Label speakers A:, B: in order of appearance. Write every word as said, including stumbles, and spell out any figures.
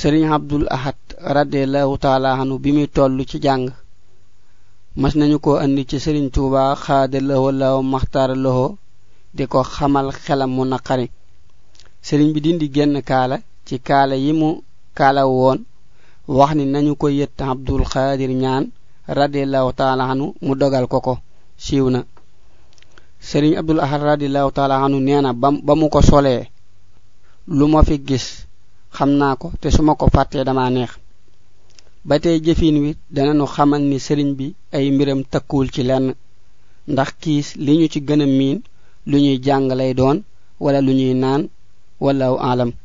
A: Serigne Abdul Ahad radiyallahu ta'ala anhu bi mi tollu ci jàng mas nañu ko andi ci Serigne Touba khadallahu wallahu makhtar lahu di ko xamal xelam mu naqari. Serigne bi dindi genn kaala ci kaala yi mu kaala woon wax ni nañu ko yett Abdul Khadir ñaan radiyallahu ta'ala anhu mu dogal ko ko siiw na. Serigne Abdul Ahad radiyallahu ta'ala anhu neena ba mu ko solee lu ma fi gis xam naa ko te su ma ko fàttee dama neex. ba tey jëfin wi danañu xamal ni sëriñ bi ay mbiram takkuwul ci lenn ndax kiis li ñu ci gën a miin lu ñuy jàng lay doon wala lu ñuy naan wallahu aalam.